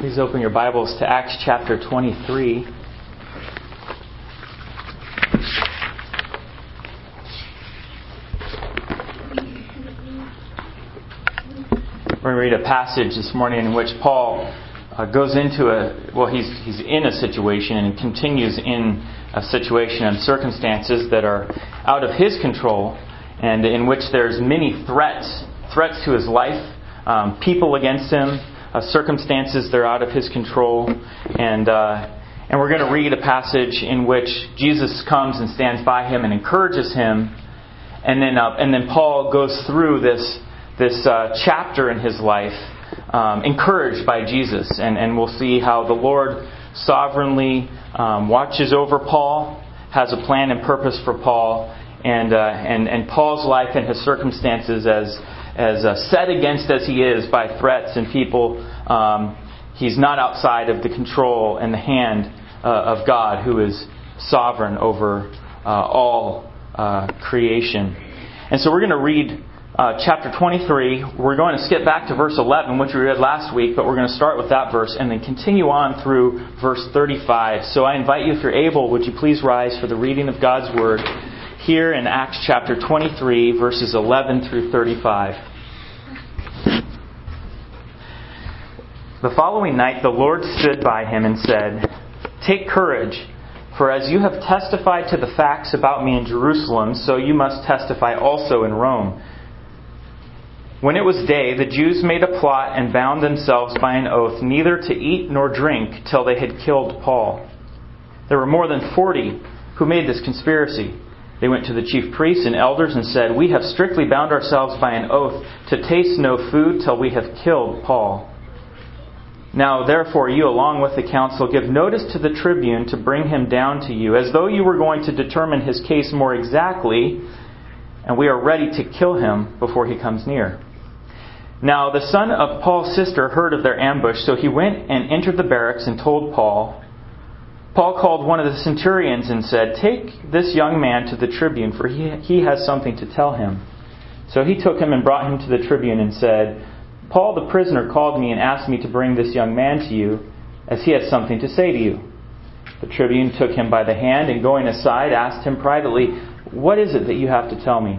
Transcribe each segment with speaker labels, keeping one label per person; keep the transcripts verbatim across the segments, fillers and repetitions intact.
Speaker 1: Please open your Bibles to Acts chapter twenty-three. We're going to read a passage this morning in which Paul uh, goes into a, well, he's he's in a situation and continues in a situation and circumstances that are out of his control and in which there's many threats, threats to his life, um, people against him, uh, circumstances that are out of his control. And uh, and we're going to read a passage in which Jesus comes and stands by him and encourages him. And then uh, and then Paul goes through this this uh, chapter in his life, um, encouraged by Jesus. And, and we'll see how the Lord sovereignly um, watches over Paul, has a plan and purpose for Paul, and uh, and and Paul's life and his circumstances, as as uh, set against as he is by threats and people, um, he's not outside of the control and the hand uh, of God, who is sovereign over uh, all uh, creation. And so we're going to read Uh, chapter twenty-three. We're going to skip back to verse eleven, which we read last week, but we're going to start with that verse and then continue on through verse thirty-five. So I invite you, if you're able, would you please rise for the reading of God's Word here in Acts chapter twenty-three, verses eleven through thirty-five. The following night the Lord stood by him and said, "Take courage, for as you have testified to the facts about me in Jerusalem, so you must testify also in Rome." When it was day, the Jews made a plot and bound themselves by an oath neither to eat nor drink till they had killed Paul. There were more than forty who made this conspiracy. They went to the chief priests and elders and said, "We have strictly bound ourselves by an oath to taste no food till we have killed Paul. Now therefore you, along with the council, give notice to the tribune to bring him down to you, as though you were going to determine his case more exactly, and we are ready to kill him before he comes near." Now the son of Paul's sister heard of their ambush, so he went and entered the barracks and told Paul. Paul called one of the centurions and said, "Take this young man to the tribune, for he, he has something to tell him." So he took him and brought him to the tribune and said, "Paul the prisoner called me and asked me to bring this young man to you, as he has something to say to you." The tribune took him by the hand and going aside asked him privately, "What is it that you have to tell me?"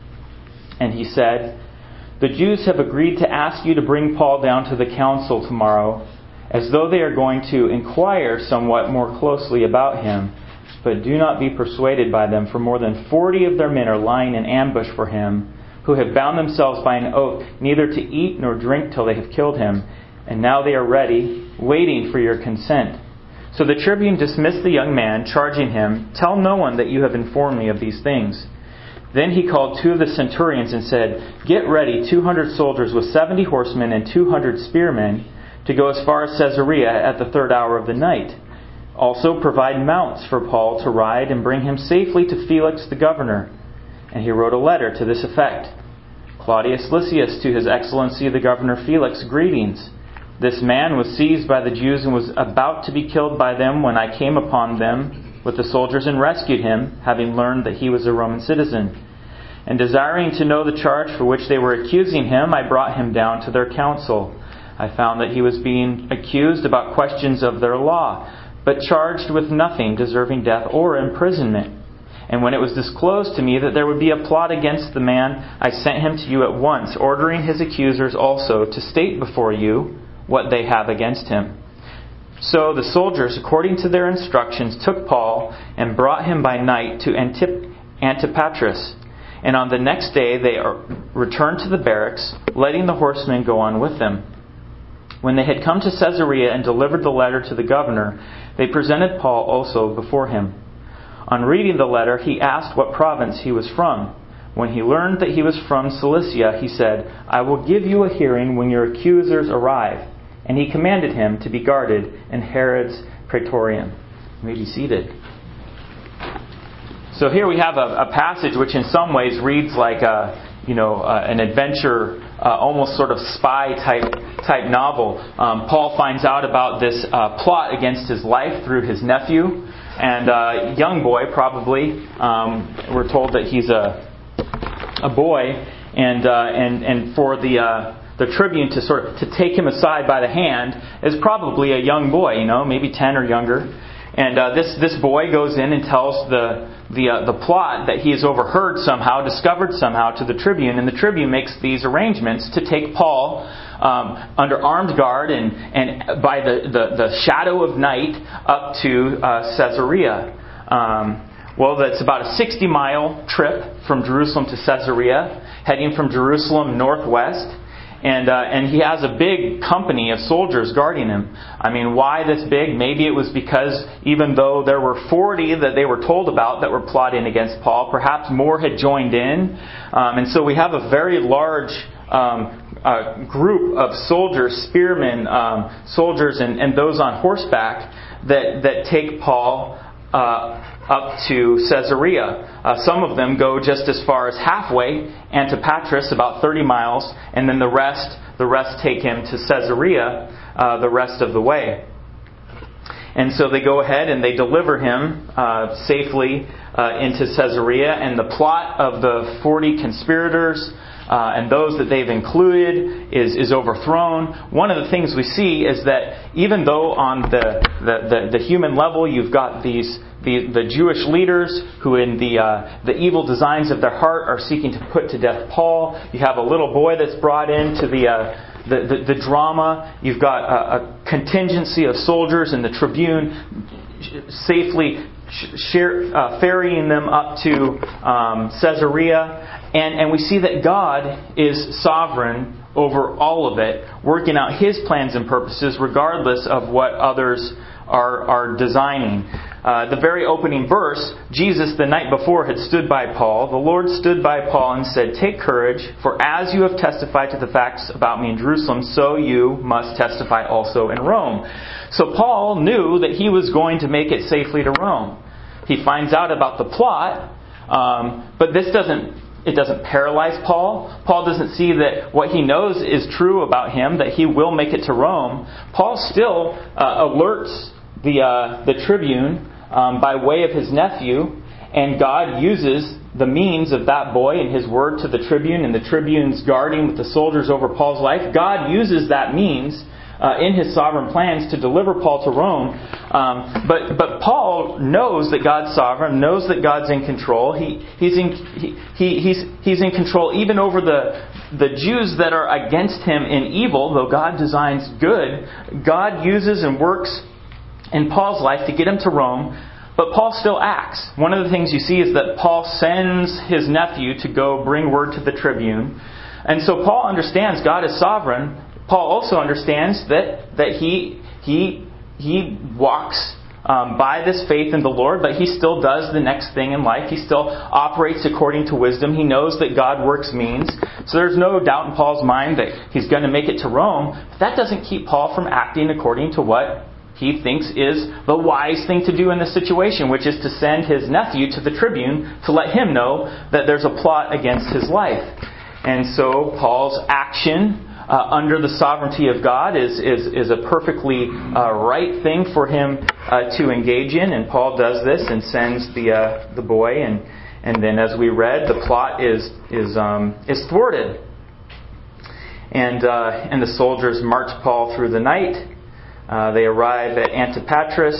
Speaker 1: And he said, "The Jews have agreed to ask you to bring Paul down to the council tomorrow, as though they are going to inquire somewhat more closely about him. But do not be persuaded by them, for more than forty of their men are lying in ambush for him, who have bound themselves by an oath neither to eat nor drink till they have killed him. And now they are ready, waiting for your consent." So the tribune dismissed the young man, charging him, "Tell no one that you have informed me of these things." Then he called two of the centurions and said, "Get ready two hundred soldiers with seventy horsemen and two hundred spearmen to go as far as Caesarea at the third hour of the night. Also provide mounts for Paul to ride and bring him safely to Felix the governor." And he wrote a letter to this effect: "Claudius Lysias, to His Excellency the Governor Felix, greetings. This man was seized by the Jews and was about to be killed by them when I came upon them with the soldiers and rescued him, having learned that he was a Roman citizen. And desiring to know the charge for which they were accusing him, I brought him down to their council. I found that he was being accused about questions of their law, but charged with nothing deserving death or imprisonment. And when it was disclosed to me that there would be a plot against the man, I sent him to you at once, ordering his accusers also to state before you what they have against him." So the soldiers, according to their instructions, took Paul and brought him by night to Antip- Antipatris. And on the next day they returned to the barracks, letting the horsemen go on with them. When they had come to Caesarea and delivered the letter to the governor, they presented Paul also before him. On reading the letter, he asked what province he was from. When he learned that he was from Cilicia, he said, "I will give you a hearing when your accusers arrive." And he commanded him to be guarded in Herod's praetorium. You may be seated. So here we have a, a passage which in some ways reads like a, you know, uh, an adventure, uh, almost sort of spy type type novel. Um, Paul finds out about this uh, plot against his life through his nephew, and a uh, young boy probably. Um, we're told that he's a a boy, and uh, and and for the uh, the tribune to sort of to take him aside by the hand is probably a young boy, you know, maybe ten or younger. And uh, this this boy goes in and tells the the uh, the plot that he has overheard somehow, discovered somehow to the tribune, and the tribune makes these arrangements to take Paul um, under armed guard and and by the, the, the shadow of night up to uh, Caesarea. Um, well, that's about a sixty mile trip from Jerusalem to Caesarea, heading from Jerusalem northwest. And uh, and he has a big company of soldiers guarding him. I mean, why this big? Maybe it was because even though there were forty that they were told about that were plotting against Paul, perhaps more had joined in. Um, and so we have a very large um, uh, group of soldiers, spearmen, um, soldiers, and, and those on horseback that, that take Paul uh, up to Caesarea. Uh, some of them go just as far as halfway, Antipatris, about thirty miles, and then the rest, the rest take him to Caesarea uh, the rest of the way. And so they go ahead and they deliver him uh, safely uh, into Caesarea, and the plot of the forty conspirators Uh, and those that they've included is, is overthrown. One of the things we see is that even though on the the, the, the human level you've got these the, the Jewish leaders who in the uh, the evil designs of their heart are seeking to put to death Paul, you have a little boy that's brought into the uh, the, the, the drama. You've got a, a contingency of soldiers and the tribune safely share, uh, ferrying them up to um, Caesarea. And, and we see that God is sovereign over all of it, working out His plans and purposes regardless of what others are, are designing. Uh, the very opening verse, Jesus the night before had stood by Paul. The Lord stood by Paul and said, "Take courage, for as you have testified to the facts about me in Jerusalem, so you must testify also in Rome." So Paul knew that he was going to make it safely to Rome. He finds out about the plot, um, but this doesn't It doesn't paralyze Paul. Paul doesn't see that what he knows is true about him, that he will make it to Rome. Paul still uh, alerts the uh, the tribune um, by way of his nephew, and God uses the means of that boy and his word to the tribune, and the tribune's guarding with the soldiers over Paul's life. God uses that means Uh, in His sovereign plans to deliver Paul to Rome. Um, but but Paul knows that God's sovereign, knows that God's in control. He he's in he, he he's he's in control even over the the Jews that are against him in evil. Though God designs good, God uses and works in Paul's life to get him to Rome. But Paul still acts. One of the things you see is that Paul sends his nephew to go bring word to the tribune. And so Paul understands God is sovereign. Paul also understands that that he he he walks um, by this faith in the Lord, but he still does the next thing in life. He still operates according to wisdom. He knows that God works means. So there's no doubt in Paul's mind that he's going to make it to Rome. But that doesn't keep Paul from acting according to what he thinks is the wise thing to do in this situation, which is to send his nephew to the tribune to let him know that there's a plot against his life. And so Paul's action Uh, under the sovereignty of God is is, is a perfectly uh, right thing for him uh, to engage in, and Paul does this and sends the uh, the boy, and and then as we read, the plot is is um, is thwarted, and uh, and the soldiers march Paul through the night. Uh, they arrive at Antipatris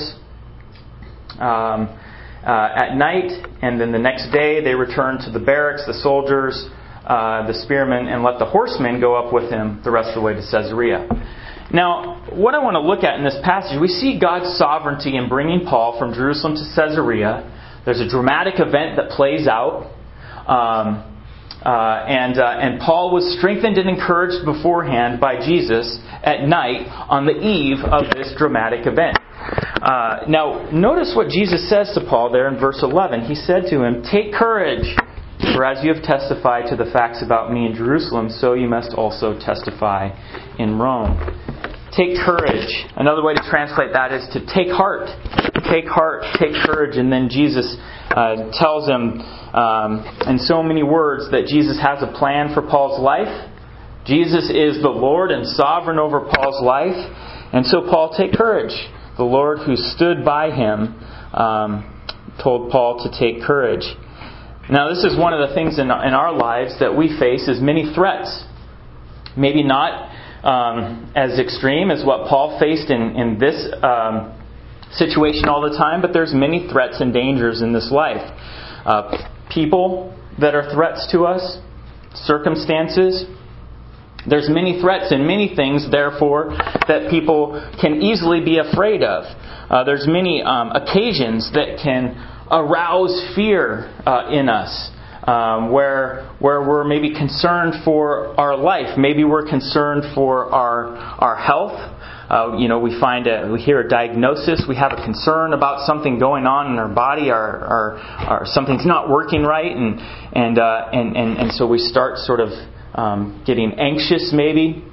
Speaker 1: um, uh, at night, and then the next day they return to the barracks. The soldiers. Uh, the spearmen, and let the horsemen go up with him the rest of the way to Caesarea. Now, what I want to look at in this passage, we see God's sovereignty in bringing Paul from Jerusalem to Caesarea. There's a dramatic event that plays out. Um, uh, and, uh, and Paul was strengthened and encouraged beforehand by Jesus at night on the eve of this dramatic event. Uh, now, notice what Jesus says to Paul there in verse eleven. He said to him, "Take courage. For as you have testified to the facts about me in Jerusalem, so you must also testify in Rome." Take courage. Another way to translate that is to take heart. Take heart, take courage. And then Jesus uh, tells him um, in so many words that Jesus has a plan for Paul's life. Jesus is the Lord and sovereign over Paul's life. And so Paul, take courage. The Lord who stood by him um, told Paul to take courage. Now, this is one of the things in, in our lives that we face is many threats. Maybe not um, as extreme as what Paul faced in, in this um, situation all the time, but there's many threats and dangers in this life. Uh, people that are threats to us, circumstances. There's many threats and many things, therefore, that people can easily be afraid of. Uh, there's many um, occasions that can arouse fear uh, in us. Um, where where we're maybe concerned for our life, maybe we're concerned for our our health. Uh, you know, we find a we hear a diagnosis, we have a concern about something going on in our body, our our, our something's not working right, and and uh, and, and and so we start sort of um, getting anxious, maybe,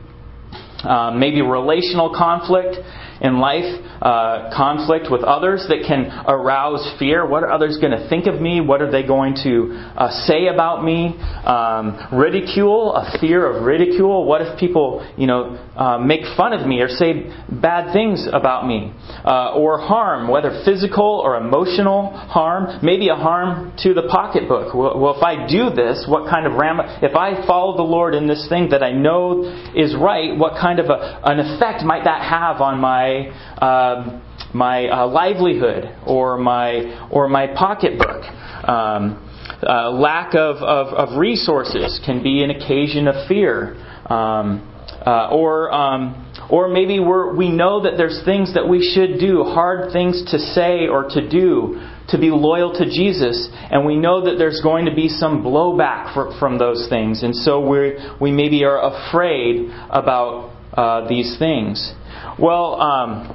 Speaker 1: uh, maybe relational conflict in life, uh, conflict with others that can arouse fear. What are others going to think of me? What are they going to uh, say about me? Um, ridicule, a fear of ridicule. What if people, you know, uh, make fun of me or say bad things about me? Uh, or harm, whether physical or emotional harm. Maybe a harm to the pocketbook. Well, well if I do this, what kind of ram? If I follow the Lord in this thing that I know is right, what kind of a, an effect might that have on my Uh, my uh, livelihood or my or my pocketbook? Um, uh, lack of, of, of resources can be an occasion of fear, um, uh, or um, or maybe we're, we know that there's things that we should do, hard things to say or to do, to be loyal to Jesus, and we know that there's going to be some blowback for, from those things, and so we we maybe are afraid about uh, these things. Well, um,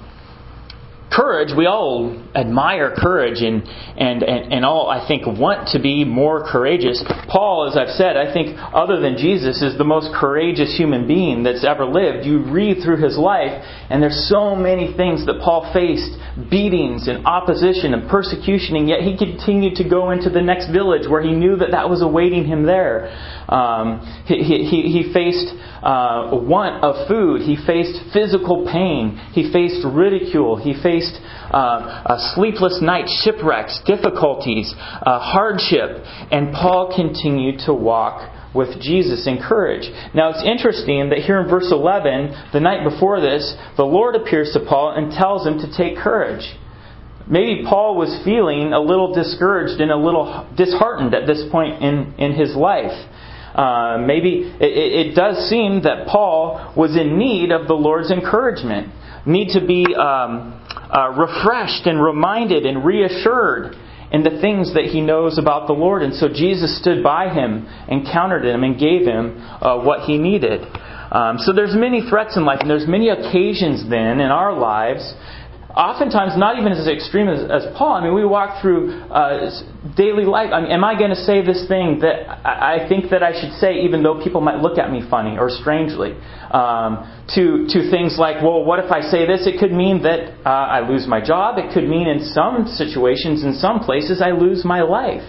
Speaker 1: courage, we all admire courage and, and, and, and all, I think, want to be more courageous. Paul, as I've said, I think, other than Jesus, is the most courageous human being that's ever lived. You read through his life, and there's so many things that Paul faced, beatings and opposition and persecution, and yet he continued to go into the next village where he knew that that was awaiting him there. Um, he, he, he faced uh, want of food. He faced physical pain. He faced ridicule. He faced uh, a sleepless nights, shipwrecks, difficulties, uh, hardship. And Paul continued to walk with Jesus in courage. Now it's interesting that here in verse eleven, the night before this, the Lord appears to Paul and tells him to take courage. Maybe Paul was feeling a little discouraged and a little disheartened at this point in, in his life. Uh, maybe it, it does seem that Paul was in need of the Lord's encouragement, need to be um, uh, refreshed and reminded and reassured in the things that he knows about the Lord. And so Jesus stood by him, encountered him, and gave him uh, what he needed. Um, so there's many threats in life, and there's many occasions then in our lives, oftentimes not even as extreme as, as Paul. I mean, we walk through uh, daily life. I mean, am I going to say this thing that I think that I should say, even though people might look at me funny or strangely? Um, to to things like, well, what if I say this? It could mean that uh, I lose my job. It could mean in some situations, in some places, I lose my life.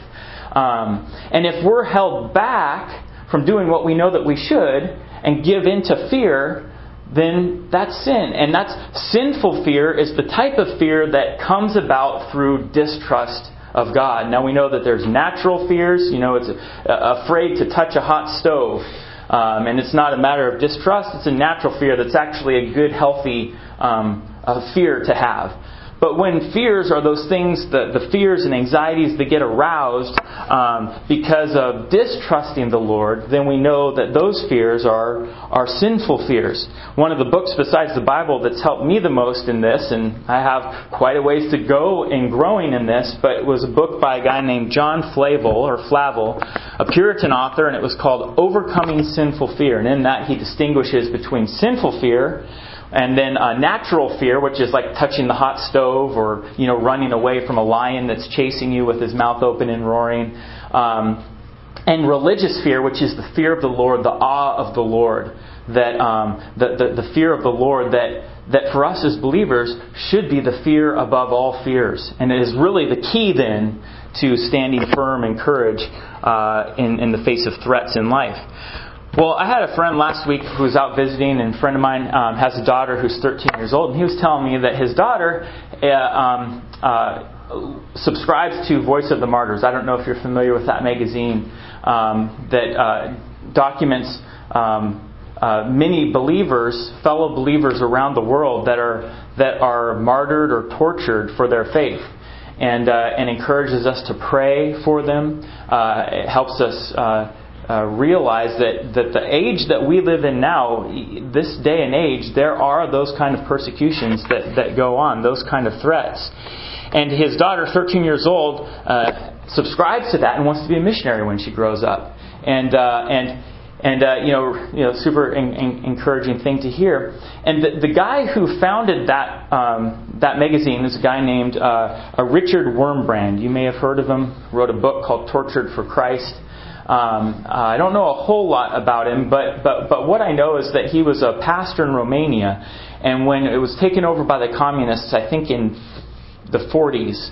Speaker 1: Um, and if we're held back from doing what we know that we should and give in to fear, then that's sin. And that's sinful fear is the type of fear that comes about through distrust of God. Now we know that there's natural fears. You know, it's uh, afraid to touch a hot stove. Um, and it's not a matter of distrust. It's a natural fear that's actually a good, healthy um, uh, fear to have. But when fears are those things, the, the fears and anxieties that get aroused um, because of distrusting the Lord, then we know that those fears are, are sinful fears. One of the books besides the Bible that's helped me the most in this, and I have quite a ways to go in growing in this, but it was a book by a guy named John Flavel, or Flavel, a Puritan author, and it was called Overcoming Sinful Fear. And in that he distinguishes between sinful fear and then uh, natural fear, which is like touching the hot stove or, you know, running away from a lion that's chasing you with his mouth open and roaring. Um, and religious fear, which is the fear of the Lord, the awe of the Lord. That um, the, the, the fear of the Lord that, that for us as believers should be the fear above all fears. And it is really the key then to standing firm and courage uh, in, in the face of threats in life. Well, I had a friend last week who was out visiting, and a friend of mine um, has a daughter who's thirteen years old, and he was telling me that his daughter uh, um, uh, subscribes to Voice of the Martyrs. I don't know if you're familiar with that magazine um, that uh, documents um, uh, many believers, fellow believers around the world that are that are martyred or tortured for their faith, and uh, and encourages us to pray for them. Uh, it helps us uh, uh, realize that that the age that we live in now, this day and age, there are those kind of persecutions that that go on, those kind of threats. And his daughter, thirteen years old, uh, subscribes to that and wants to be a missionary when she grows up. And uh, and and uh, you know you know super in, in, encouraging thing to hear. And the, the guy who founded that um, that magazine is a guy named uh, uh, Richard Wurmbrand. You may have heard of him. Wrote a book called Tortured for Christ. Um, uh, I don't know a whole lot about him, but but but what I know is that he was a pastor in Romania, and when it was taken over by the communists, I think in the forties,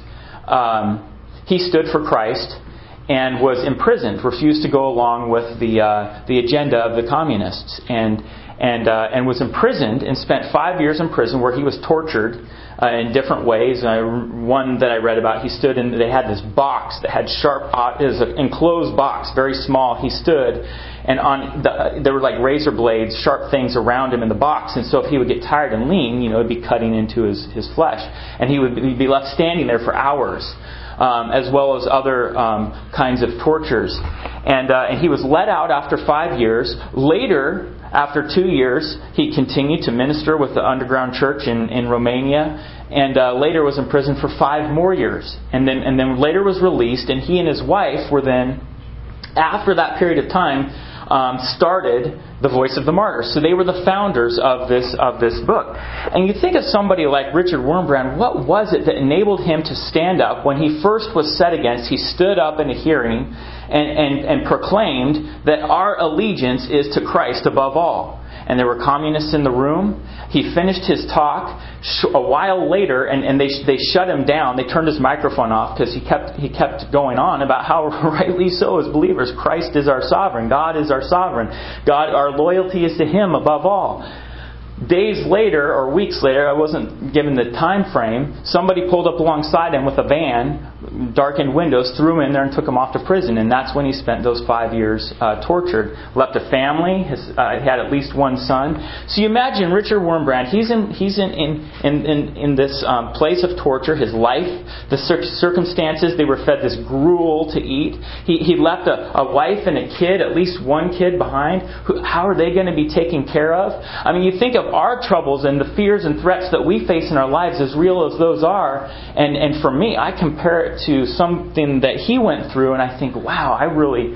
Speaker 1: um, he stood for Christ and was imprisoned, refused to go along with the uh, the agenda of the communists, and and uh, and was imprisoned and spent five years in prison where he was tortured uh, in different ways. Uh, one that I read about, he stood in. They had this box that had sharp. It was an enclosed box, very small. He stood, and on the, there were like razor blades, sharp things around him in the box. And so if he would get tired and lean, you know, it'd be cutting into his his flesh, and he would be left standing there for hours. Um, as well as other um, kinds of tortures. And, uh, and he was let out after five years. Later, after two years, he continued to minister with the underground church in, in Romania, and uh, later was imprisoned for five more years. And then, and then later was released, and he and his wife were then, after that period of time, um, started the Voice of the Martyrs. So they were the founders of this of this book. And you think of somebody like Richard Wurmbrand, what was it that enabled him to stand up when he first was set against? He stood up in a hearing and, and, and proclaimed that our allegiance is to Christ above all. And there were communists in the room. He finished his talk a while later, and, and they they shut him down. They turned his microphone off because he kept he kept going on about how rightly so as believers, Christ is our sovereign. God is our sovereign. God, our loyalty is to Him above all. Days later, or weeks later, I wasn't given the time frame, somebody pulled up alongside him with a van, darkened windows, threw him in there and took him off to prison. And that's when he spent those five years uh, tortured. Left a family, his, uh, had at least one son. So you imagine Richard Wurmbrand, he's in he's in, in, in, in, in this um, place of torture, his life, the cir- circumstances, they were fed this gruel to eat. He, he left a, a wife and a kid, at least one kid behind. Who, how are they going to be taken care of? I mean, you think of our troubles and the fears and threats that we face in our lives, as real as those are, and, and for me, I compare it to something that he went through, and I think, wow, I really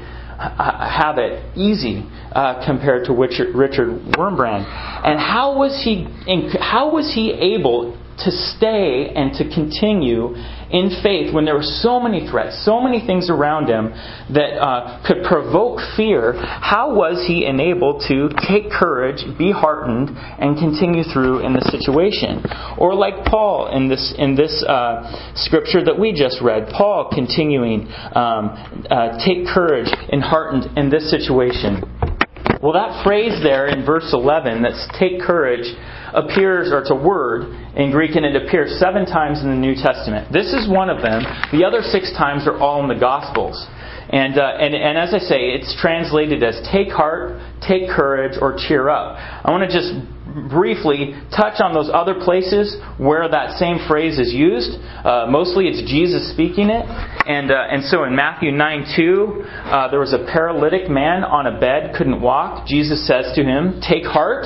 Speaker 1: I have it easy uh, compared to Richard, Richard Wurmbrand. And how was he? How was he able to stay and to continue in faith when there were so many threats, so many things around him that uh, could provoke fear? How was he enabled to take courage, be heartened, and continue through in the situation? Or like Paul in this in this uh, scripture that we just read, Paul continuing, um, uh, take courage and heartened in this situation. Well, that phrase there in verse eleven, that's take courage, appears, or it's a word in Greek, and it appears seven times in the New Testament. This is one of them. The other six times are all in the Gospels. And, uh, and and as I say, it's translated as take heart, take courage, or cheer up. I want to just briefly touch on those other places where that same phrase is used. Uh, mostly it's Jesus speaking it. And uh, and so in Matthew nine two, uh, there was a paralytic man on a bed, couldn't walk. Jesus says to him, take heart,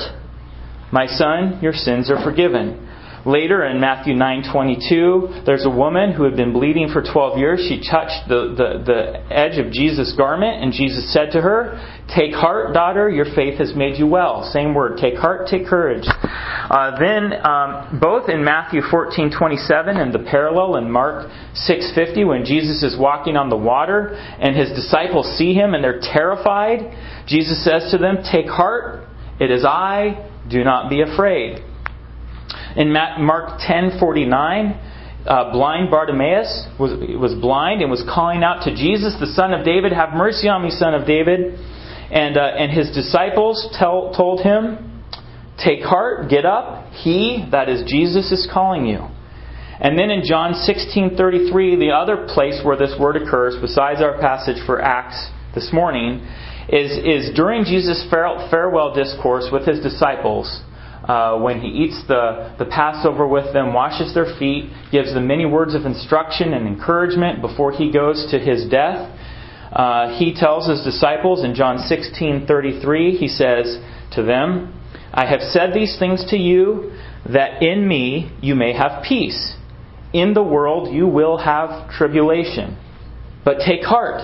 Speaker 1: my son, your sins are forgiven. Later in Matthew nine twenty-two, there's a woman who had been bleeding for twelve years. She touched the, the, the edge of Jesus' garment, and Jesus said to her, take heart, daughter, your faith has made you well. Same word, take heart, take courage. Uh, then, um, both in Matthew fourteen twenty-seven and the parallel in Mark six fifty, when Jesus is walking on the water and His disciples see Him and they're terrified, Jesus says to them, take heart, it is I, do not be afraid. In Mark ten forty-nine, uh, blind Bartimaeus was was blind and was calling out to Jesus, the Son of David, have mercy on me, Son of David. And uh, and his disciples tell, told him, take heart, get up, He, that is Jesus, is calling you. And then in John sixteen thirty-three, the other place where this word occurs, besides our passage for Acts this morning, is, is during Jesus' farewell discourse with His disciples, uh, when He eats the, the Passover with them, washes their feet, gives them many words of instruction and encouragement before He goes to His death. Uh, he tells His disciples in John sixteen thirty-three, He says to them, "I have said these things to you, that in Me you may have peace. In the world you will have tribulation. But take heart,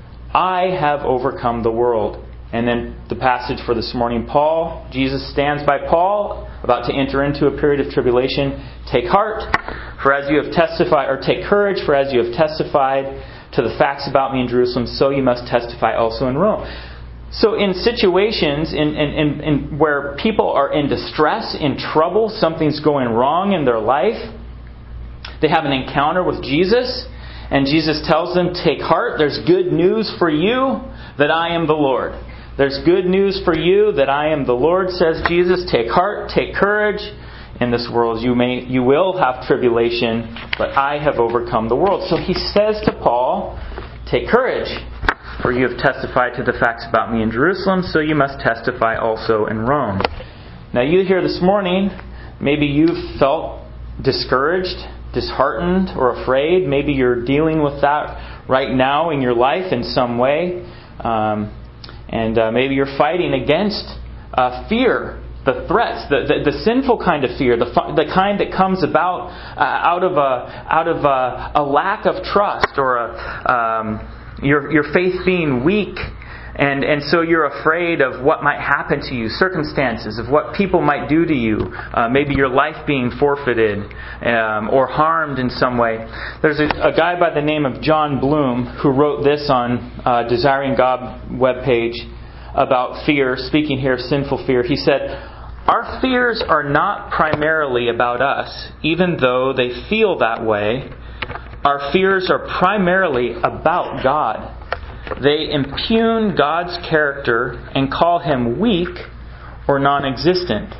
Speaker 1: I have overcome the world." And then the passage for this morning, Paul, Jesus stands by Paul, about to enter into a period of tribulation. "Take heart, for as you have testified," or "take courage, for as you have testified to the facts about Me in Jerusalem, so you must testify also in Rome." So in situations in, in, in, in where people are in distress, in trouble, something's going wrong in their life, they have an encounter with Jesus, and Jesus tells them, "Take heart, there's good news for you that I am the Lord." There's good news for you that I am the Lord, says Jesus. "Take heart, take courage. In this world you may you will have tribulation, but I have overcome the world." So He says to Paul, "Take courage, for you have testified to the facts about Me in Jerusalem, so you must testify also in Rome." Now you here this morning, maybe you've felt discouraged, disheartened, or afraid. Maybe you're dealing with that right now in your life in some way. Um, and uh, maybe you're fighting against uh, fear, the threats, the, the, the sinful kind of fear, the, the kind that comes about uh, out of a out of a, a lack of trust, or a, um, your your faith being weak. And and so you're afraid of what might happen to you, circumstances, of what people might do to you. Uh, maybe your life being forfeited um, or harmed in some way. There's a, a guy by the name of John Bloom who wrote this on uh, Desiring God webpage about fear, speaking here of sinful fear. He said, "Our fears are not primarily about us, even though they feel that way. Our fears are primarily about God. They impugn God's character and call Him weak or non-existent."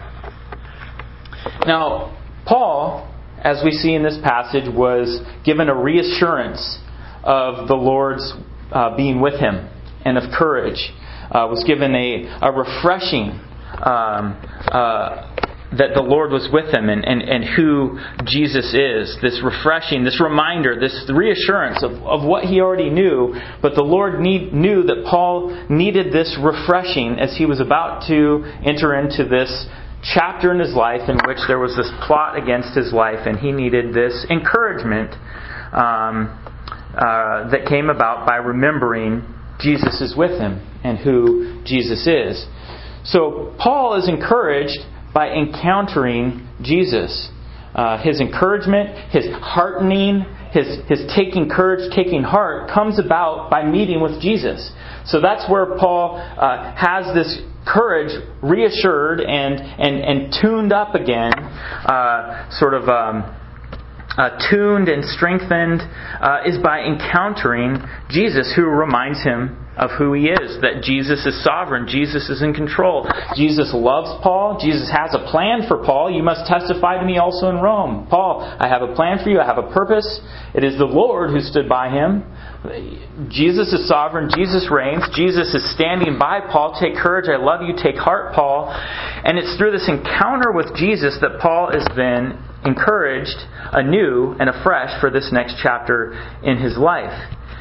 Speaker 1: Now, Paul, as we see in this passage, was given a reassurance of the Lord's uh, being with him and of courage. Uh, was given a, a refreshing um, uh, that the Lord was with him, and, and, and who Jesus is. This refreshing, this reminder, this reassurance of, of what he already knew. But the Lord need, knew that Paul needed this refreshing as he was about to enter into this chapter in his life in which there was this plot against his life, and he needed this encouragement um, uh, that came about by remembering Jesus is with him and who Jesus is. So Paul is encouraged by encountering Jesus. Uh, his encouragement, his heartening, his, his taking courage, taking heart comes about by meeting with Jesus. So that's where Paul uh, has this courage reassured and, and, and tuned up again, uh, sort of um, uh, tuned and strengthened, uh, is by encountering Jesus, who reminds him of who He is, that Jesus is sovereign, Jesus is in control. Jesus loves Paul, Jesus has a plan for Paul. "You must testify to Me also in Rome." Paul, I have a plan for you, I have a purpose. It is the Lord who stood by him. Jesus is sovereign, Jesus reigns, Jesus is standing by Paul. "Take courage, I love you, take heart, Paul." And it's through this encounter with Jesus that Paul is then encouraged anew and afresh for this next chapter in his life.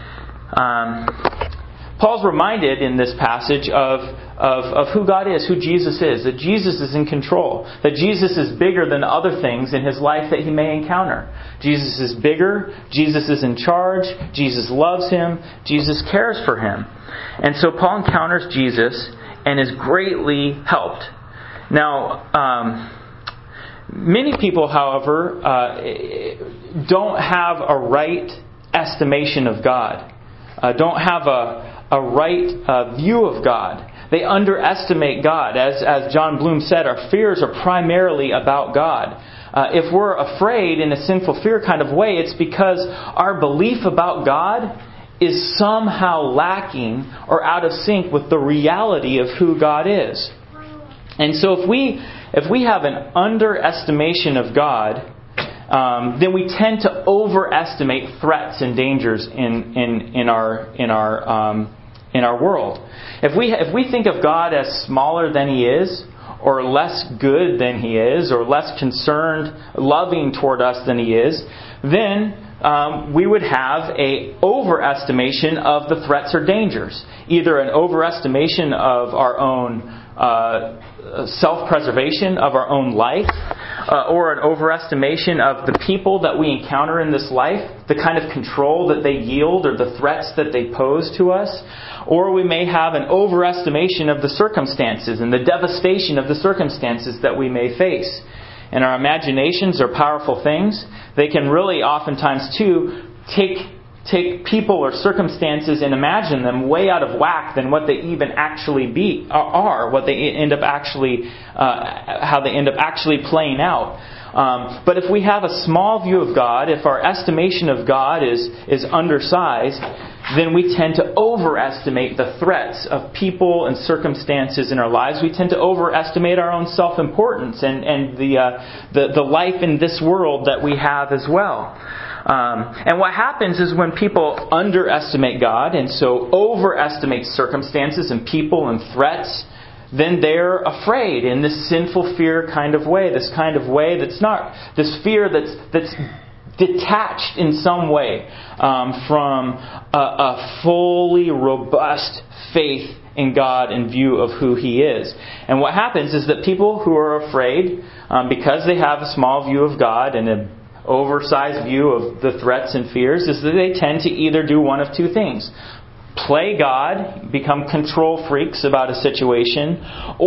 Speaker 1: Um... Paul's reminded in this passage of, of, of who God is, who Jesus is, that Jesus is in control, that Jesus is bigger than other things in his life that he may encounter. Jesus is bigger, Jesus is in charge, Jesus loves him, Jesus cares for him. And so Paul encounters Jesus and is greatly helped. Now, um, many people, however, uh, don't have a right estimation of God, uh, don't have a a right uh, view of God. They underestimate God. As, as John Bloom said, our fears are primarily about God. Uh, if we're afraid in a sinful fear kind of way, it's because our belief about God is somehow lacking or out of sync with the reality of who God is. And so if we if we have an underestimation of God, Um, then we tend to overestimate threats and dangers in in in our in our um, in our world. If we if we think of God as smaller than He is, or less good than He is, or less concerned, loving toward us than He is, then um, we would have a overestimation of the threats or dangers. Either an overestimation of our own uh, self-preservation of our own life, uh, or an overestimation of the people that we encounter in this life, the kind of control that they yield or the threats that they pose to us. Or we may have an overestimation of the circumstances and the devastation of the circumstances that we may face. And our imaginations are powerful things. They can really oftentimes too take take people or circumstances and imagine them way out of whack than what they even actually be are, what they end up actually, uh, how they end up actually playing out. Um, but if we have a small view of God, if our estimation of God is is undersized, then we tend to overestimate the threats of people and circumstances in our lives. We tend to overestimate our own self-importance and, and the, uh, the the life in this world that we have as well. Um, and what happens is when people underestimate God and so overestimate circumstances and people and threats, then they're afraid in this sinful fear kind of way, this kind of way that's not, this fear that's that's detached in some way um, from a, a fully robust faith in God and view of who He is. And what happens is that people who are afraid, um, because they have a small view of God and an oversized view of the threats and fears, is that they tend to either do one of two things. Play God, become control freaks about a situation,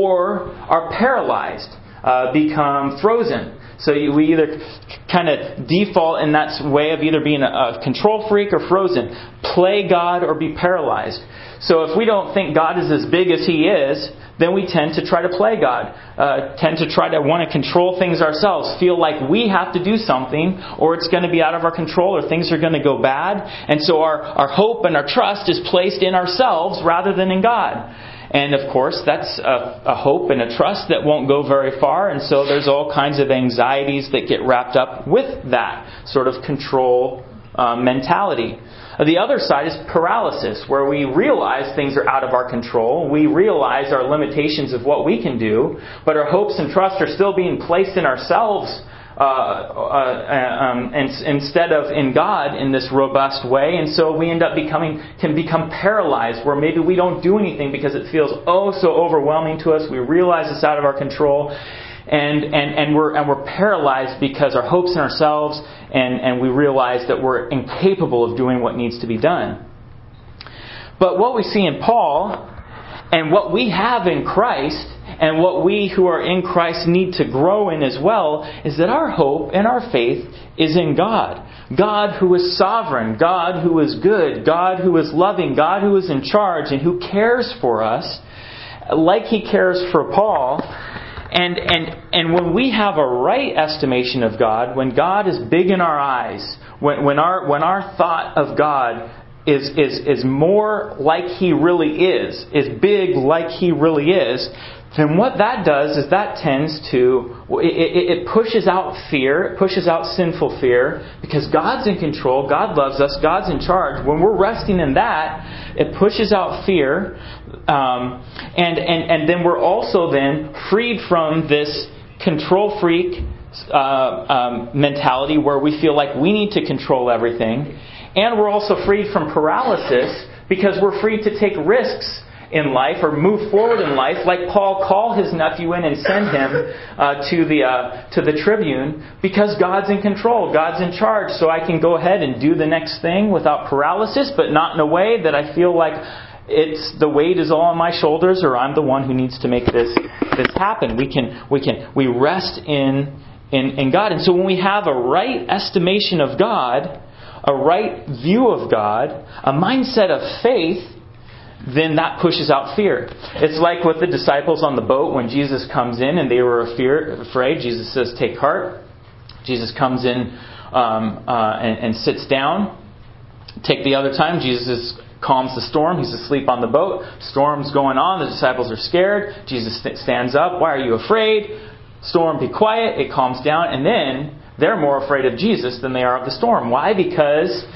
Speaker 1: or are paralyzed, uh, become frozen. So you, we either kind of default in that way of either being a, a control freak or frozen. Play God or be paralyzed. So if we don't think God is as big as He is, then we tend to try to play God, uh, tend to try to want to control things ourselves, feel like we have to do something or it's going to be out of our control or things are going to go bad. And so our, our hope and our trust is placed in ourselves rather than in God. And of course, that's a, a hope and a trust that won't go very far. And so there's all kinds of anxieties that get wrapped up with that sort of control uh, mentality. The other side is paralysis, where we realize things are out of our control. We realize our limitations of what we can do, but our hopes and trusts are still being placed in ourselves uh, uh, um, and instead of in God in this robust way. And so we end up becoming can become paralyzed, where maybe we don't do anything because it feels oh so overwhelming to us. We realize it's out of our control. And, and, and we're and we're paralyzed because our hopes in ourselves, and, and we realize that we're incapable of doing what needs to be done. But what we see in Paul, and what we have in Christ, and what we who are in Christ need to grow in as well, is that our hope and our faith is in God. God who is sovereign, God who is good, God who is loving, God who is in charge, and who cares for us, like He cares for Paul. And and and when we have a right estimation of God, when God is big in our eyes, when when our when our thought of God is is is more like He really is, is big like He really is, then what that does is that tends to it, it pushes out fear, it pushes out sinful fear, because God's in control, God loves us, God's in charge. When we're resting in that, it pushes out fear. Um, and, and, and then we're also then freed from this control freak uh, um, mentality where we feel like we need to control everything. And we're also freed from paralysis because we're free to take risks in life or move forward in life, like Paul called his nephew in and send him uh, to the uh, to the tribune, because God's in control, God's in charge, so I can go ahead and do the next thing without paralysis, but not in a way that I feel like it's the weight is all on my shoulders, or I'm the one who needs to make this this happen. We can we can we rest in in, in God, and so when we have a right estimation of God, a right view of God, a mindset of faith, then that pushes out fear. It's like with the disciples on the boat when Jesus comes in and they were fear, afraid. Jesus says, "Take heart." Jesus comes in um, uh, and, and sits down. Take the other time, Jesus calms the storm. He's asleep on the boat. Storm's going on. The disciples are scared. Jesus stands up. "Why are you afraid? Storm, be quiet." It calms down. And then they're more afraid of Jesus than they are of the storm. Why? Because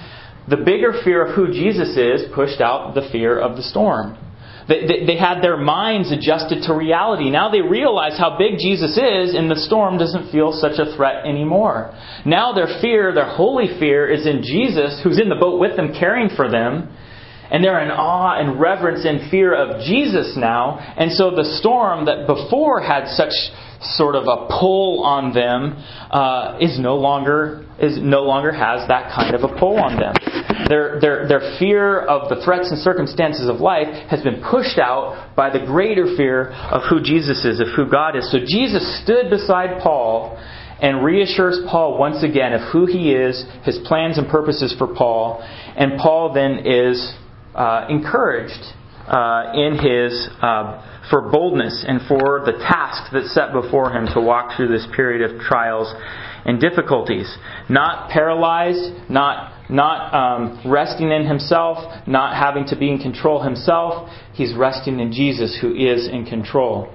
Speaker 1: the bigger fear of who Jesus is pushed out the fear of the storm. They, they, they had their minds adjusted to reality. Now they realize how big Jesus is, and the storm doesn't feel such a threat anymore. Now their fear, their holy fear, is in Jesus, who's in the boat with them, caring for them. And they're in awe and reverence and fear of Jesus now. And so the storm that before had such sort of a pull on them uh, is no longer is no longer has that kind of a pull on them. Their their their fear of the threats and circumstances of life has been pushed out by the greater fear of who Jesus is, of who God is. So Jesus stood beside Paul and reassures Paul once again of who he is, his plans and purposes for Paul. And Paul then is uh, encouraged uh, in his uh, for boldness and for the task that's set before him to walk through this period of trials and difficulties. Not paralyzed, not not um, resting in himself, not having to be in control himself. He's resting in Jesus, who is in control.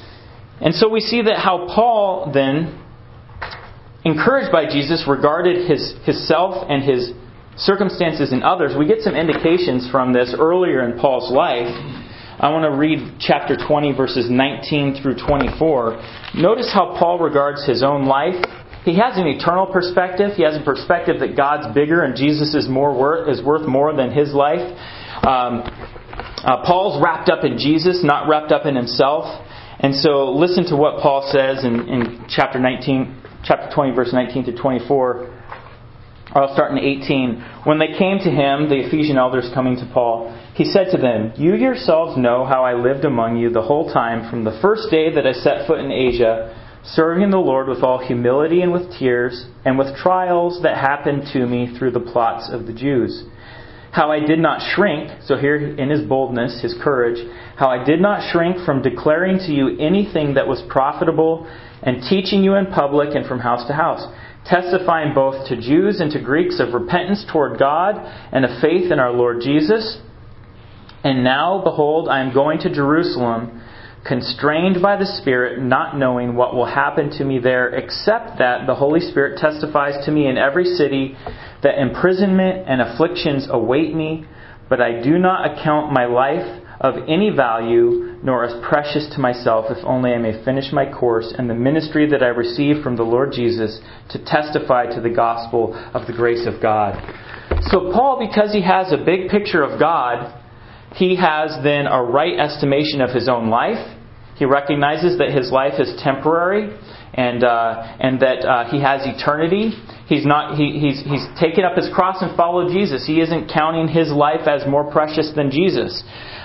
Speaker 1: And so we see that how Paul then, encouraged by Jesus, regarded his, his self and his circumstances in others. We get some indications from this earlier in Paul's life. I want to read chapter twenty, verses nineteen through twenty-four. Notice how Paul regards his own life. He has an eternal perspective. He has a perspective that God's bigger and Jesus is more worth is worth more than his life. Um, uh, Paul's wrapped up in Jesus, not wrapped up in himself. And so listen to what Paul says in, in chapter nineteen, chapter twenty, verse nineteen to twenty-four. I'll start in eighteen. When they came to him, the Ephesian elders coming to Paul, he said to them, "You yourselves know how I lived among you the whole time from the first day that I set foot in Asia, serving the Lord with all humility and with tears, and with trials that happened to me through the plots of the Jews. How I did not shrink," so here in his boldness, his courage, "how I did not shrink from declaring to you anything that was profitable, and teaching you in public and from house to house, testifying both to Jews and to Greeks of repentance toward God and of faith in our Lord Jesus. And now, behold, I am going to Jerusalem, constrained by the Spirit, not knowing what will happen to me there, except that the Holy Spirit testifies to me in every city that imprisonment and afflictions await me. But I do not account my life of any value, nor as precious to myself, if only I may finish my course and the ministry that I received from the Lord Jesus to testify to the gospel of the grace of God." So Paul, because he has a big picture of God, he has then a right estimation of his own life. He recognizes that his life is temporary and uh, and that uh, he has eternity. He's not. He, he's he's taken up his cross and followed Jesus. He isn't counting his life as more precious than Jesus.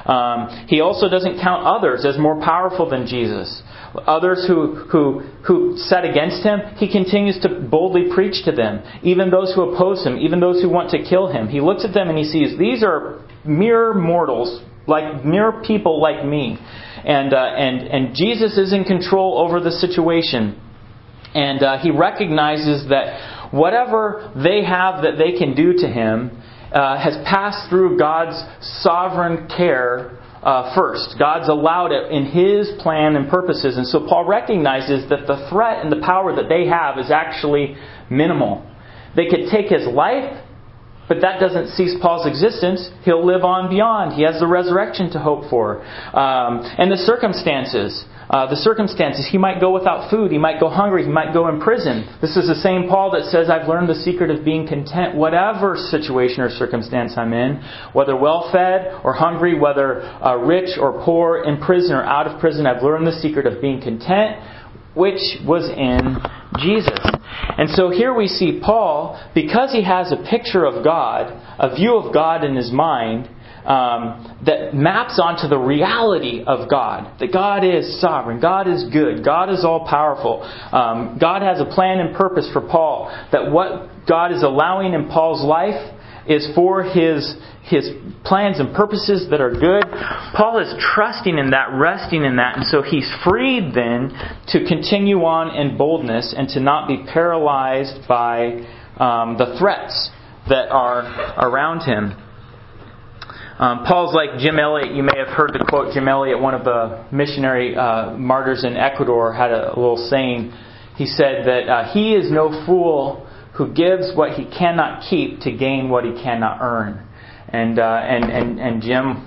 Speaker 1: Um, he also doesn't count others as more powerful than Jesus. Others who who who set against him, he continues to boldly preach to them. Even those who oppose him, even those who want to kill him, he looks at them and he sees these are mere mortals, like mere people like me, and uh, and and Jesus is in control over the situation, and uh, he recognizes that whatever they have that they can do to him uh, has passed through God's sovereign care uh, first. God's allowed it in His plan and purposes, and so Paul recognizes that the threat and the power that they have is actually minimal. They could take his life, but that doesn't cease Paul's existence. He'll live on beyond. He has the resurrection to hope for. Um, and the circumstances. Uh, the circumstances. He might go without food. He might go hungry. He might go in prison. This is the same Paul that says, "I've learned the secret of being content, whatever situation or circumstance I'm in. Whether well-fed or hungry, whether uh, rich or poor, in prison or out of prison, I've learned the secret of being content," which was in Jesus. And so here we see Paul, because he has a picture of God, a view of God in his mind, um, that maps onto the reality of God. That God is sovereign. God is good. God is all-powerful. Um, God has a plan and purpose for Paul. That what God is allowing in Paul's life is for His His plans and purposes that are good. Paul is trusting in that, resting in that, and so he's freed then to continue on in boldness and to not be paralyzed by um, the threats that are around him. Um, Paul's like Jim Elliot. You may have heard the quote. Jim Elliot, one of the missionary uh, martyrs in Ecuador, had a little saying. He said that uh, he is no fool who gives what he cannot keep to gain what he cannot earn. And uh, and, and and Jim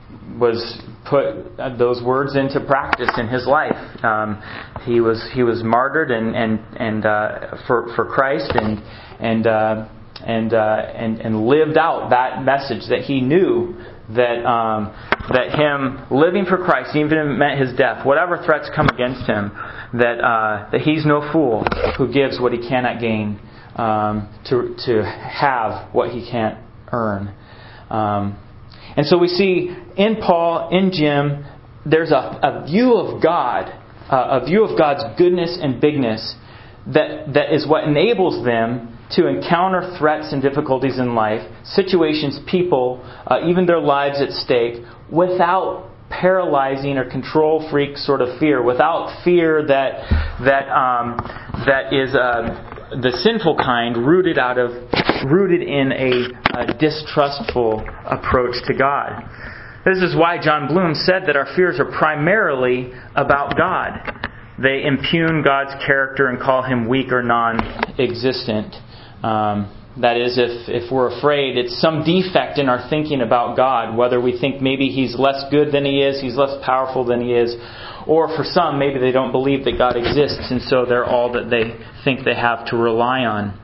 Speaker 1: was put those words into practice in his life. Um, he was he was martyred and and and uh, for for Christ and and uh, and, uh, and and lived out that message that he knew that um, that him living for Christ, even if it meant his death, whatever threats come against him, that uh, that he's no fool who gives what he cannot gain um, to to have what he can't earn. Um, and so we see in Paul, in Jim, there's a, a view of God, uh, a view of God's goodness and bigness that that is what enables them to encounter threats and difficulties in life, situations, people, uh, even their lives at stake, without paralyzing or control freak sort of fear, without fear that that um, that is uh, the sinful kind, rooted out of rooted in a, a distrustful approach to God. This is why John Bloom said that our fears are primarily about God. They impugn God's character and call Him weak or non-existent. Um, that is, if, if we're afraid, it's some defect in our thinking about God, whether we think maybe He's less good than He is, He's less powerful than He is, or for some, maybe they don't believe that God exists, and so they're all that they think they have to rely on.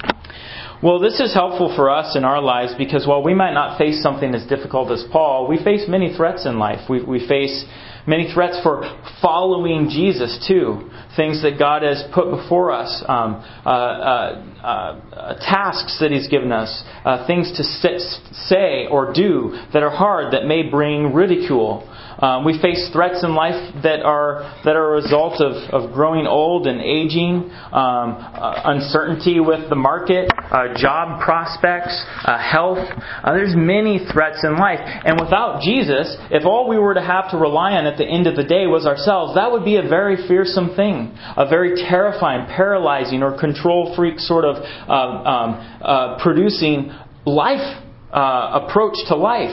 Speaker 1: Well, this is helpful for us in our lives because while we might not face something as difficult as Paul, we face many threats in life. We, we face many threats for following Jesus too. Things that God has put before us, um, uh, uh, uh, tasks that He's given us, uh, things to sit, say or do that are hard, that may bring ridicule. Um, we face threats in life that are that are a result of, of growing old and aging, um, uh, uncertainty with the market, uh, job prospects, uh, health. Uh, there's many threats in life. And without Jesus, if all we were to have to rely on at the end of the day was ourselves, that would be a very fearsome thing, a very terrifying, paralyzing, or control freak sort of uh, um, uh, producing life uh, approach to life.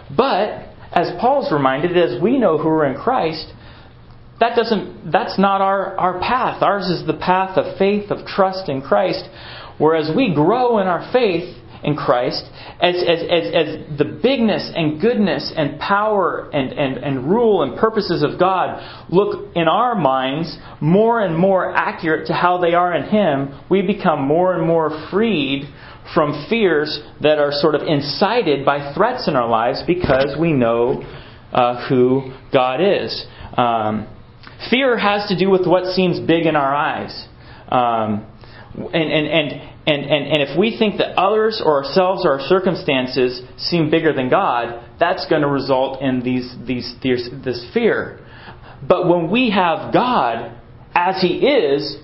Speaker 1: But as Paul's reminded, as we know who are in Christ, that doesn't that's not our, our path. Ours is the path of faith, of trust in Christ. Whereas we grow in our faith in Christ, as as as, as the bigness and goodness and power and, and, and rule and purposes of God look in our minds more and more accurate to how they are in Him, we become more and more freed from fears that are sort of incited by threats in our lives because we know uh, who God is. Um, fear has to do with what seems big in our eyes. Um, and, and, and, and, and, and if we think that others or ourselves or our circumstances seem bigger than God, that's going to result in these, these, these, this fear. But when we have God as He is,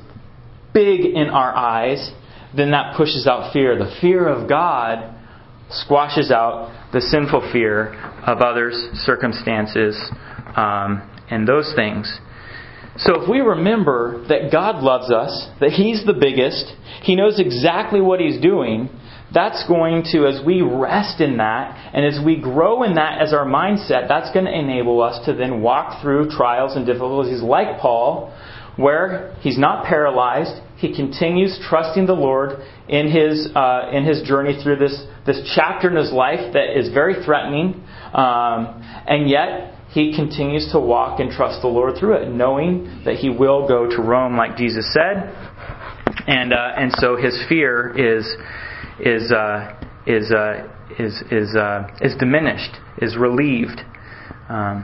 Speaker 1: big in our eyes, then that pushes out fear. The fear of God squashes out the sinful fear of others, circumstances, um, and those things. So if we remember that God loves us, that He's the biggest, He knows exactly what He's doing, that's going to, as we rest in that, and as we grow in that as our mindset, that's going to enable us to then walk through trials and difficulties like Paul, where he's not paralyzed. He continues trusting the Lord in his uh, in his journey through this this chapter in his life that is very threatening, um, and yet he continues to walk and trust the Lord through it, knowing that he will go to Rome, like Jesus said, and uh, and so his fear is is uh, is uh, is is uh, is diminished, is relieved. Um,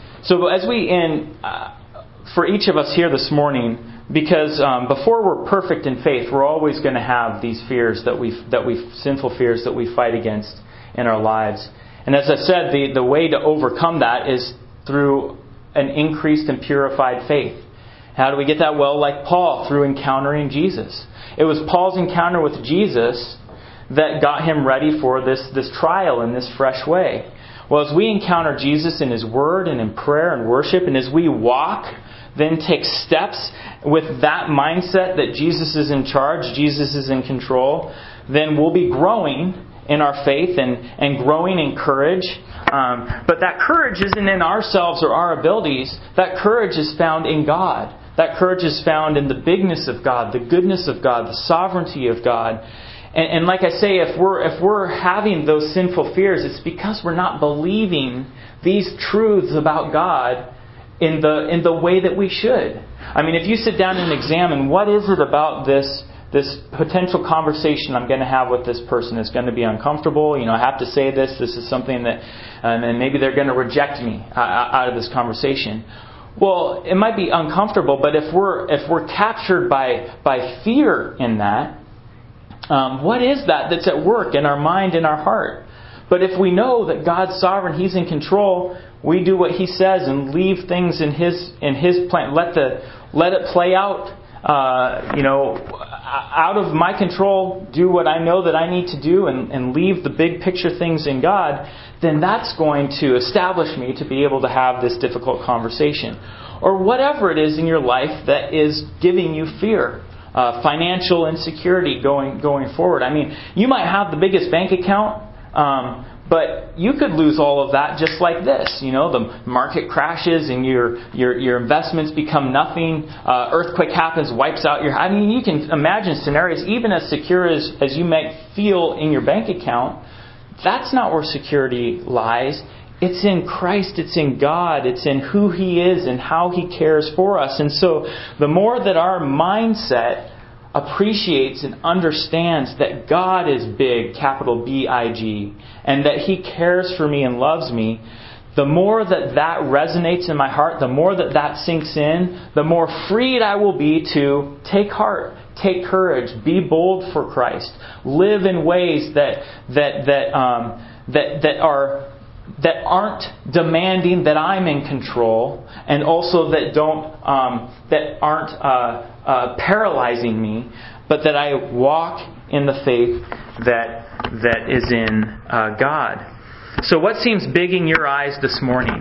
Speaker 1: so as we end. Uh, For each of us here this morning, because um, before we're perfect in faith, we're always going to have these fears that we that we sinful fears that we fight against in our lives. And as I said, the, the way to overcome that is through an increased and purified faith. How do we get that? Well, like Paul, through encountering Jesus. It was Paul's encounter with Jesus that got him ready for this, this trial in this fresh way. Well, as we encounter Jesus in His Word and in prayer and worship, and as we walk, then take steps with that mindset that Jesus is in charge, Jesus is in control, then we'll be growing in our faith and, and growing in courage. Um, but that courage isn't in ourselves or our abilities. That courage is found in God. That courage is found in the bigness of God, the goodness of God, the sovereignty of God. And, and like I say, if we're if we're having those sinful fears, it's because we're not believing these truths about God in the in the way that we should. I mean, if you sit down and examine what is it about this this potential conversation I'm going to have with this person is going to be uncomfortable. You know, I have to say this. This is something that, um, and maybe they're going to reject me uh, out of this conversation. Well, it might be uncomfortable, but if we're if we're captured by by fear in that, um, what is that that's at work in our mind, in our heart? But if we know that God's sovereign, He's in control, we do what He says and leave things in His in His plan. Let the let it play out. Uh, you know, out of my control, do what I know that I need to do and, and leave the big picture things in God, then that's going to establish me to be able to have this difficult conversation. Or whatever it is in your life that is giving you fear. Uh, financial insecurity going going forward. I mean, you might have the biggest bank account, um, but you could lose all of that just like this. You know, the market crashes and your your your investments become nothing. Uh, earthquake happens, wipes out your... I mean, you can imagine scenarios, even as secure as, as you might feel in your bank account. That's not where security lies. It's in Christ, it's in God, it's in who He is and how He cares for us. And so the more that our mindset appreciates and understands that God is big, capital B I G, and that He cares for me and loves me, the more that that resonates in my heart, the more that that sinks in, the more freed I will be to take heart, take courage, be bold for Christ, live in ways that that that um, that that are that aren't demanding that I'm in control, and also that don't um, that aren't uh, uh, paralyzing me, but that I walk in the faith that that is in uh, God. So, what seems big in your eyes this morning?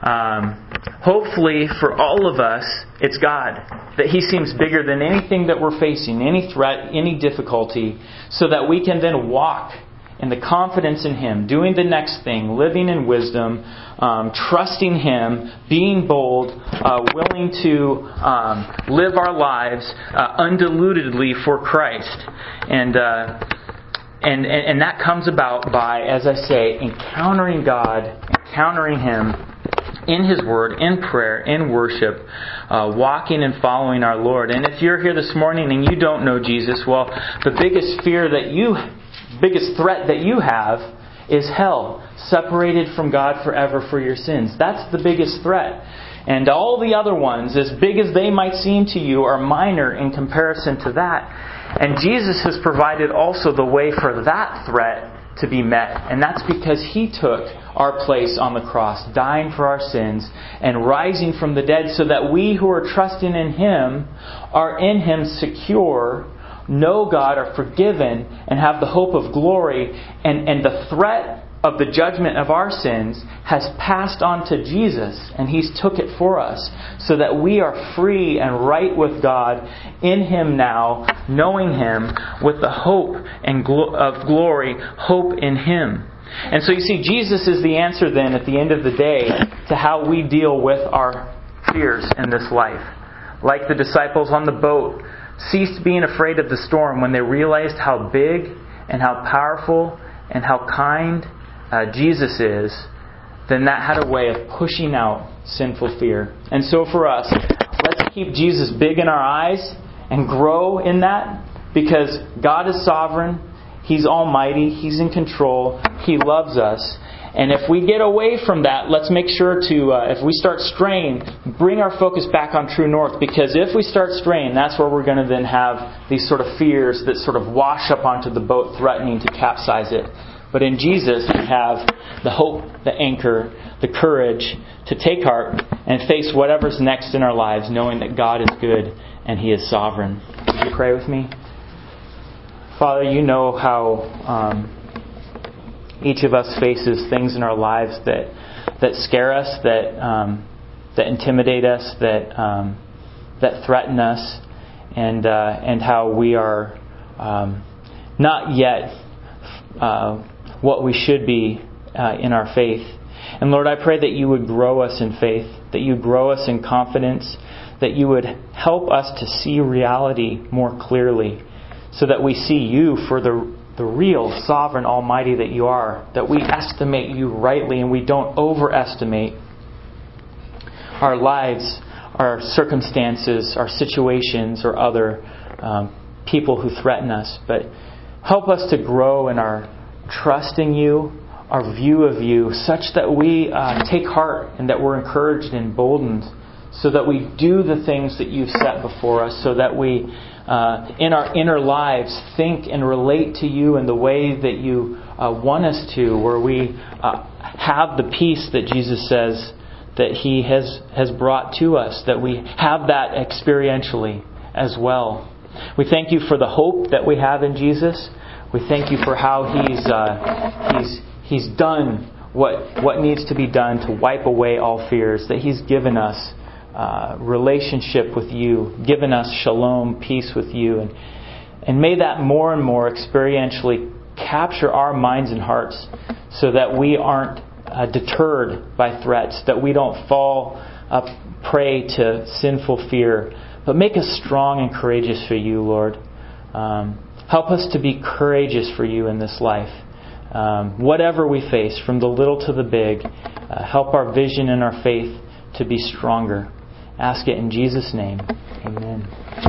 Speaker 1: Um, hopefully, for all of us, it's God. That He seems bigger than anything that we're facing, any threat, any difficulty, so that we can then walk in the confidence in Him, doing the next thing, living in wisdom, um, trusting Him, being bold, uh, willing to um, live our lives uh, undilutedly for Christ. And, uh, and, and and that comes about by, as I say, encountering God, encountering Him in His Word, in prayer, in worship, uh, walking and following our Lord. And if you're here this morning and you don't know Jesus, well, the biggest fear that you biggest threat that you have is hell, separated from God forever for your sins. That's the biggest threat. And all the other ones, as big as they might seem to you, are minor in comparison to that. And Jesus has provided also the way for that threat to be met. And that's because He took our place on the cross, dying for our sins and rising from the dead, so that we who are trusting in Him are in Him secure, know God, are forgiven, and have the hope of glory. And, and the threat of the judgment of our sins has passed on to Jesus, and He's took it for us, so that we are free and right with God in Him now, knowing Him with the hope and glo- of glory, hope in Him. And so you see, Jesus is the answer then at the end of the day to how we deal with our fears in this life. Like the disciples on the boat ceased being afraid of the storm when they realized how big and how powerful and how kind uh, Jesus is, then that had a way of pushing out sinful fear. And so for us, let's keep Jesus big in our eyes and grow in that, because God is sovereign, He's almighty, He's in control, He loves us. And if we get away from that, let's make sure to, uh, if we start straying, bring our focus back on true north. Because if we start straying, that's where we're going to then have these sort of fears that sort of wash up onto the boat, threatening to capsize it. But in Jesus, we have the hope, the anchor, the courage to take heart and face whatever's next in our lives, knowing that God is good and He is sovereign. Would you pray with me? Father, You know how Um, each of us faces things in our lives that that scare us, that um, that intimidate us, that um, that threaten us, and uh, and how we are um, not yet uh, what we should be uh, in our faith. And Lord, I pray that You would grow us in faith, that You grow us in confidence, that you would help us to see reality more clearly, so that we see you for the, the real, sovereign, almighty that you are, that we estimate you rightly and we don't overestimate our lives, our circumstances, our situations, or other um, people who threaten us. But help us to grow in our trust in you, our view of you, such that we uh, take heart and that we're encouraged and emboldened, so that we do the things that you've set before us, so that we, uh, in our inner lives, think and relate to you in the way that you uh, want us to, where we uh, have the peace that Jesus says that He has, has brought to us, that we have that experientially as well. We thank you for the hope that we have in Jesus. We thank you for how He's uh, He's He's done what what needs to be done to wipe away all fears. That He's given us uh, relationship with you, given us shalom, peace with you, and and may that more and more experientially capture our minds and hearts, so that we aren't uh, deterred by threats, that we don't fall uh, prey to sinful fear, but make us strong and courageous for you, Lord. Um, help us to be courageous for you in this life. Um, whatever we face, from the little to the big, uh, help our vision and our faith to be stronger. Ask it in Jesus' name. Amen.